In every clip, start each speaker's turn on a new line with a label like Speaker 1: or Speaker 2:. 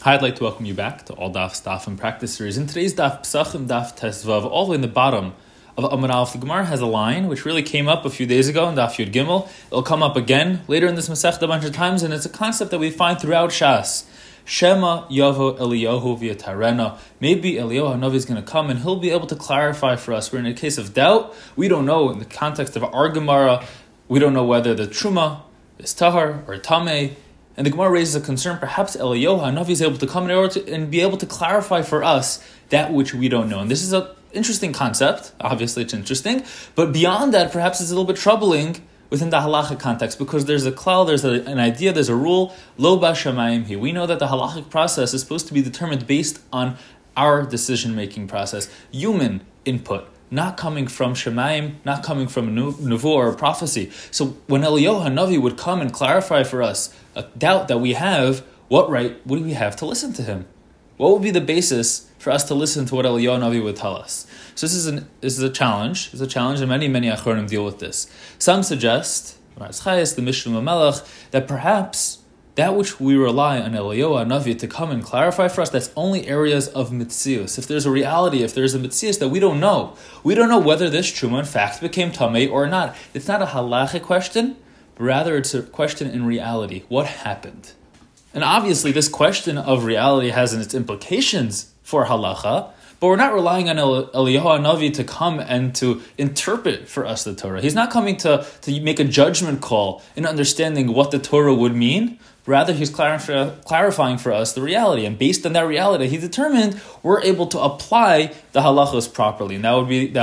Speaker 1: Hi, I'd like to welcome you back to All Daf's Daf and Practice series. In today's Daf Pesachim, Daf Tesvav, all the way in the bottom of Amud Aleph, the Gemara has a line which really came up a few days ago in Daf Yud Gimel. It'll come up again later in this Masechta a bunch of times, and it's a concept that we find throughout Shas. Shema Yavo Eliyahu v'yatarena. Maybe Eliyahu Hanavi is going to come and he'll be able to clarify for us. We're in a case of doubt. We don't know in the context of our Gemara. We don't know whether the Truma is Tahar or Tameh. And the Gemara raises a concern, perhaps Eliyahu Hanavi is able to come in order to and be able to clarify for us that which we don't know. And this is an interesting concept. Obviously, it's interesting. But beyond that, perhaps it's a little bit troubling within the halachic context, because there's a klal, there's an idea, there's a rule, lo b'shamayim hi. We know that the halachic process is supposed to be determined based on our decision-making process, human input, not coming from Shemayim, not coming from Nuvuah or prophecy. So when Eliyahu Hanavi would come and clarify for us a doubt that we have, what right would we have to listen to him? What would be the basis for us to listen to what Eliyahu Hanavi would tell us? So this is a challenge. It's a challenge, and many Achronim deal with this. Some suggest, Maras Chayes, the Mishnah Melech, that perhaps that which we rely on Eliyahu Hanavi to come and clarify for us, that's only areas of mitzius. If there's a reality, if there's a mitzius that we don't know whether this truma in fact became tamei or not. It's not a halachic question, but rather it's a question in reality. What happened? And obviously this question of reality has its implications for halacha, but we're not relying on Eliyahu Hanavi to come and to interpret for us the Torah. He's not coming to make a judgment call in understanding what the Torah would mean. Rather, he's clarifying for us the reality. And based on that reality, he determined we're able to apply the halachos properly. And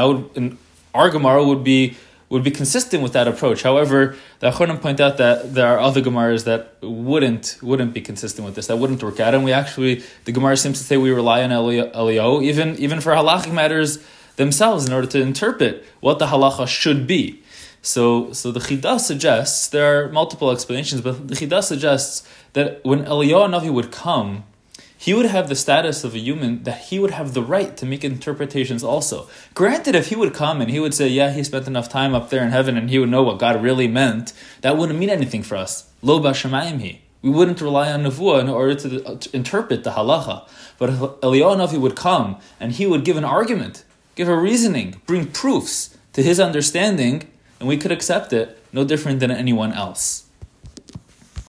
Speaker 1: our Gemara would be consistent with that approach. However, the Achronim point out that there are other Gemaras that wouldn't be consistent with this, that wouldn't work out. And the Gemara seems to say we rely on Eliyahu, even for halachic matters themselves, in order to interpret what the halacha should be. So the Chidah suggests, there are multiple explanations, but the Chidah suggests that when Eliyahu Hanavi would come, he would have the status of a human, that he would have the right to make interpretations also. Granted, if he would come and he would say, yeah, he spent enough time up there in heaven and he would know what God really meant, that wouldn't mean anything for us. Lo b'shamayim hi. We wouldn't rely on Nevuah in order to interpret the halacha. But if Eliyahu Hanavi would come and he would give an argument, give a reasoning, bring proofs to his understanding, and we could accept it no different than anyone else.